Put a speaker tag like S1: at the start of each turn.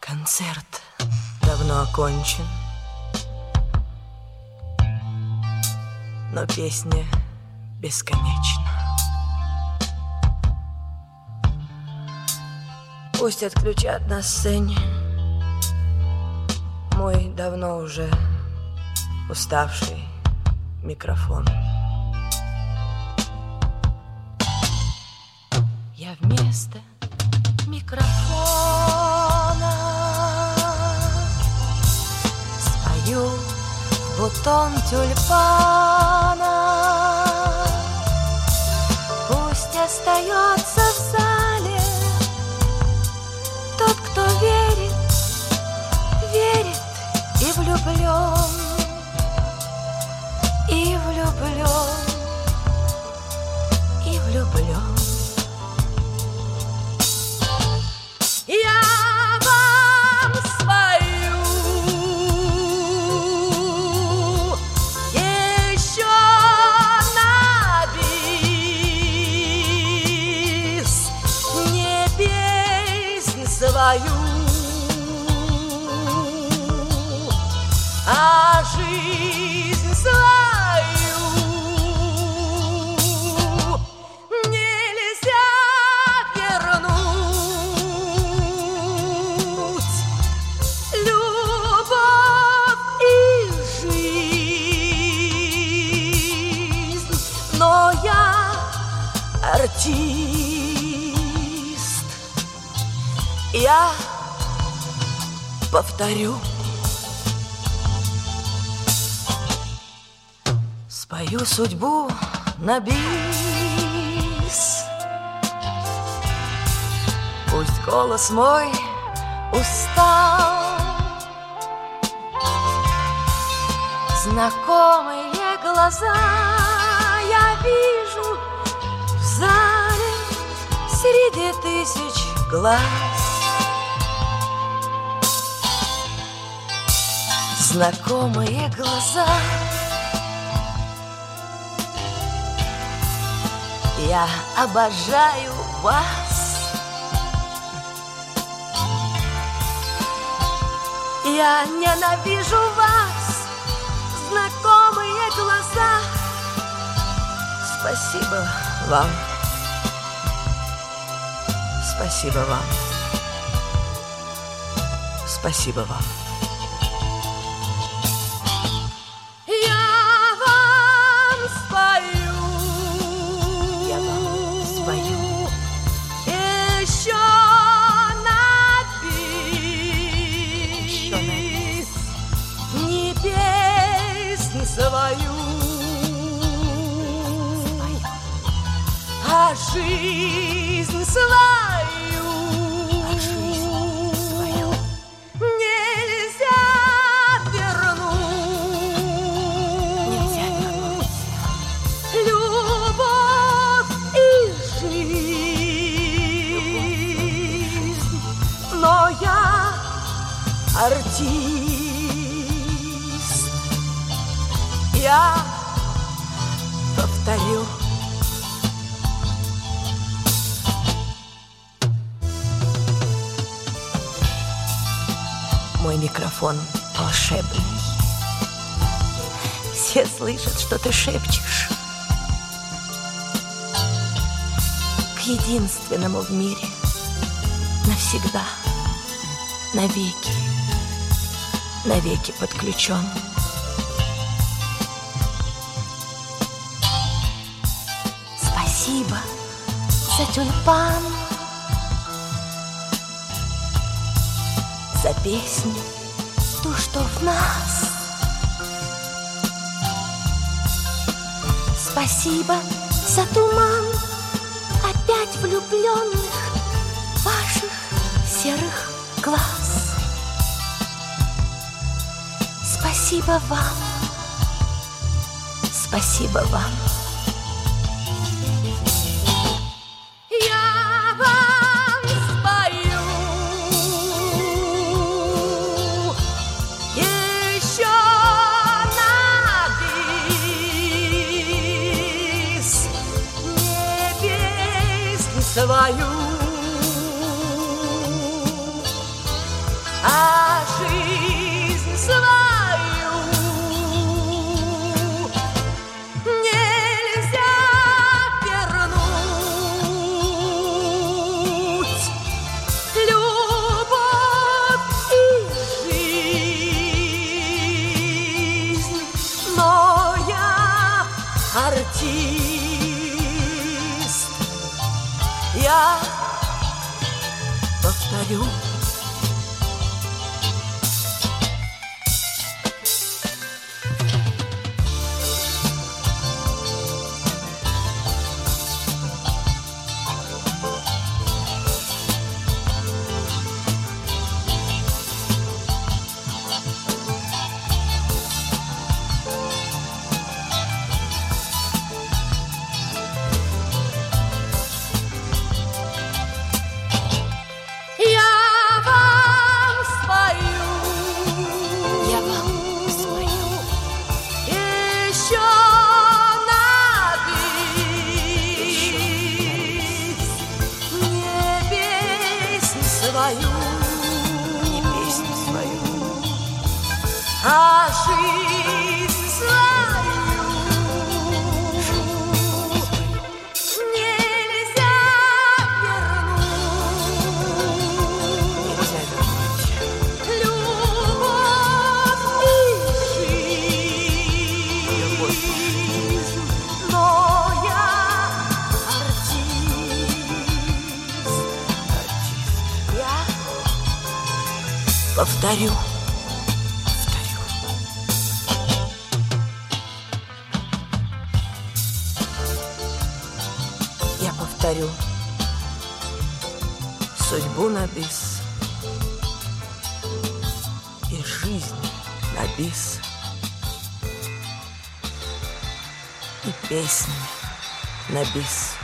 S1: Концерт давно окончен, но песня бесконечна. Пусть отключат на сцене мой давно уже уставший микрофон. Я вместо микрофона спою в бутон тюльпана. Пусть остается в зале тот, кто верит, верит и влюблен, и влюблен, и влюблен. Я вам спою еще на бис, не песнь свою, а жизнь свою. Нельзя вернуть любовь и жизнь, но я артист, я повторю. Спою судьбу на бис, пусть голос мой устал, знакомые глаза я вижу в зале среди тысяч глаз. Знакомые глаза. Я обожаю вас. Я ненавижу вас, знакомые глаза. Спасибо вам. Спасибо вам. Спасибо вам. Свою, а жизнь свою, нельзя вернуть, любовь и жизнь, но я артист. Я повторю. Мой микрофон волшебный. Все слышат, что ты шепчешь. К единственному в мире. Навсегда. Навеки. Навеки подключен. Спасибо за тюльпан, за песню, ту, что в нас. Спасибо за туман опять влюбленных ваших серых глаз. Спасибо вам. Спасибо вам. свою, артист. Я повторю.
S2: Не песню свою,
S1: а жизнь свою. Нельзя вернуть любовь и жизнь, но я артист. Я повторю. Я повторю судьбу на бис и жизнь на бис и песни на бис.